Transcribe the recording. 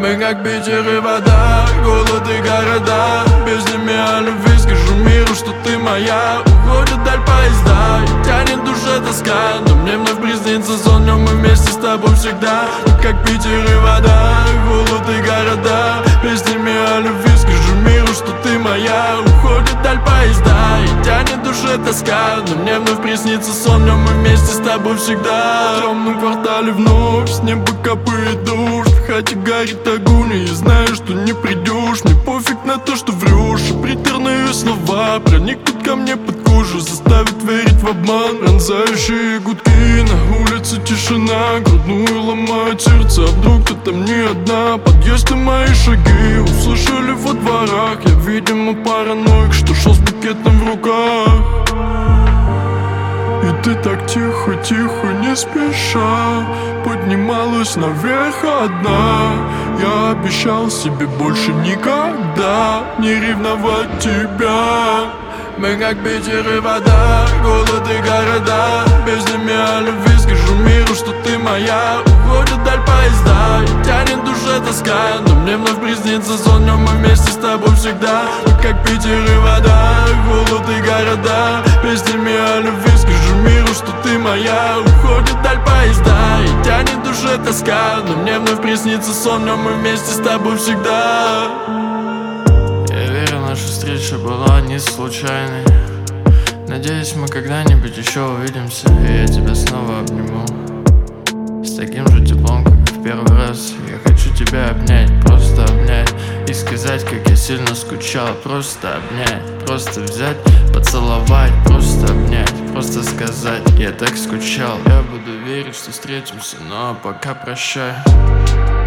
Мы как Питер и вода, голод и города. Песнями о любви скажу миру, что ты моя. Уходит даль поезда, и тянет душа тоска. Но мне вновь приснится сон, днем мы вместе с тобой всегда. Мы как Питер и вода, голод и города. Песнями о любви скажу миру, что ты моя. Уходит даль поезда, и тянет душа тоска. Но мне вновь приснится сон, днем мы вместе с тобой всегда. В темном квартале вновь с неба капает дождь. В хате горит огонь, и я знаю, что не придешь. Мне пофиг на то, что врешь, и приторные слова проникнут ко мне под кожу, заставят верить в обман. Пронзающие гудки, на улице тишина, грудную ломает сердце, а вдруг ты там не одна. Подъезд и мои шаги услышали во дворах. Я, видимо, параноик, что шел с букетом в руках. И ты так тихо-тихо, не спеша поднималась наверх одна. Я обещал себе больше никогда не ревновать тебя. Мы как Питер и вода, голод и города. Песнями о любви скажу миру, что ты моя. Уходит даль поезда, и тянет душа тоска. Но мне вновь приснится сон, днем мы вместе с тобой всегда. Мы как Питер и вода, голод и города. Песнями о любви скажу миру, что ты моя. Уходит даль поезда, и тянет душа тоска. Но мне вновь приснится сон, днем мы вместе с тобой всегда. Наша встреча была не случайной. Надеюсь, мы когда-нибудь еще увидимся, и я тебя снова обниму с таким же теплом, как и в первый раз. Я хочу тебя обнять, просто обнять, и сказать, как я сильно скучал. Просто обнять, просто взять, поцеловать, просто обнять, просто сказать, я так скучал. Я буду верить, что встретимся, но пока прощай.